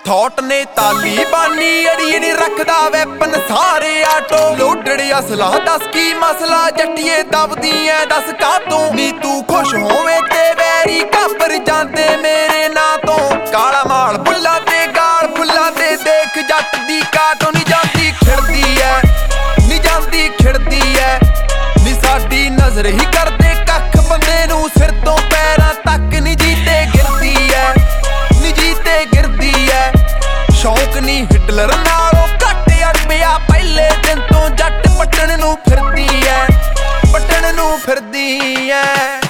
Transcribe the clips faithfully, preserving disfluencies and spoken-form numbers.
thought ने तालीबानी अड़िए नी रखदा weapon सारे आटो लोडड़ असला दस की मसला जट्टिए दबदी ऐ दस कातों नी तू खुश होवे ते वैरी घबर जांदे मेरे नां तो काला माल बुल्ला ते गाल फुल्ला ते देख जट दी काटो नी जांदी खिड़दी ऐ नी जांदी खिड़दी ऐ नी साडी नजर ही करदे कख बंदे नूं सिर तो पैरां तक नी जीते गिरदी ऐ नी जीते गिरदी ऐ शौक नी हिटलर नालों घट अड़पिया पहले दिन तो जट पटन नूं फिरदी ऐ पटन नूं फिरदी ऐ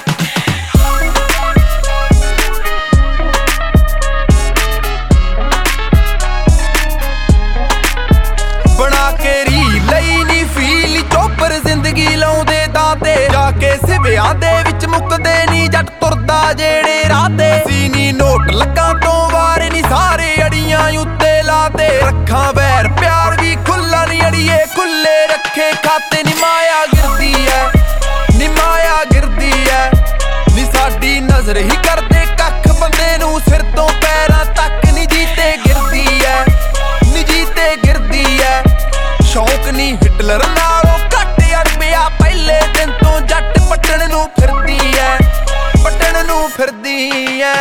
बना के री लई नी फील चोपर जिंदगी लाउंदे दाते जाके सिवियां दे विच मुकदे नी जट तुरदा जेड़े राते सीनी नोट लगा तो वारे नी सारे अड़ियां उत्ते लाते रखा वैर प्यार भी खुला नी अड़िए खुले रखे खाते नी माया गिरदी ऐ नी माया गिरदी ऐ नी साडी नजर ही करदे कख बंदे नूं सिर तो पैरां तक नी जीते गिरदी ऐ नी जीते गिरदी ऐ शौक नी हिटलर नालों घट अड़पिया पहले दिन तो जट पटन नूं फिरदी ऐ पटन नूं फिरदी ऐ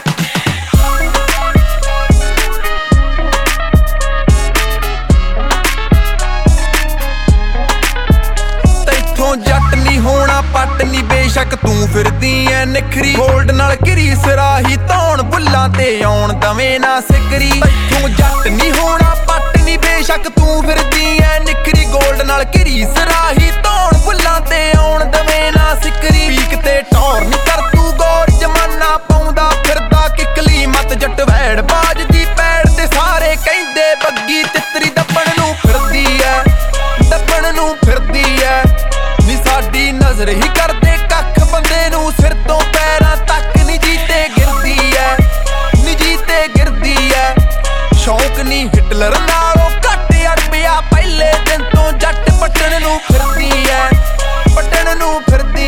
तैथों जट नी होना पट नी बेशक तू फिरदी ऐ निखरी गोल्ड नाल घिरी सराही धौण बुल्लां ते आउण दवे ना सिकरी तैथों जट नी होना पट नी बेशक तू फिरदी ऐ निखरी गोल्ड नाल घिरी सराही धौण बुल्लां ते आउण दवे ना सिकरी पीक ते टौर नी कर तू गौर जमाना पाउंदा फिरदा किकली मत जट वैड़ बाज दी पैड़ ते सारे कहंदे बग्गी तितरी दब्बण नूं फिरदी ऐ दब्बण नूं फिरदी ऐ नी साडी नजर ही करदे कख बंदे नूं सिर तो पैरां तक नी जीते गिरदी ऐ नी जीते गिरदी ऐ शौक नी हिटलर नालों घट अड़पिया पहले दिन तो जट पटन नूं फिरदी ऐ पटन नूं फिरदी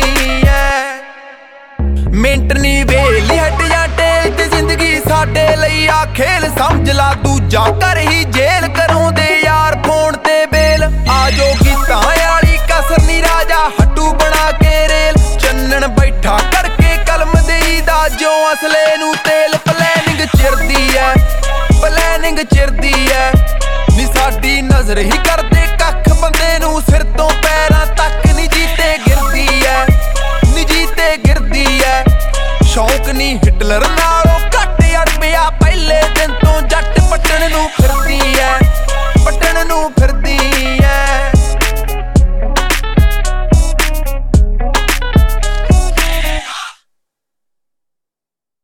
ऐ मिंट नी वेली हट जा टेल ते जिंदगी साडे लई आ खेल समझ ला दूजा कर ही जेल करोंदे यार फोन ते बेल आजो गीतां आली कसर नी राजा हट्टू बना के रेल चन्नन बैठा करके कलम देई दा जो असले नूं तेल प्लैनिंग चिरदी ऐ प्लैनिंग चिरदी ऐ नी साडी नजर ही करदे कख बंदे नूं सिर तो पैरां तक नी जीते गिरदी ऐ नी जीते गिरदी ऐ शौक नी हिटलर नालों घट अड़पिया पहले दिन तो जट पटन नूं फिरदी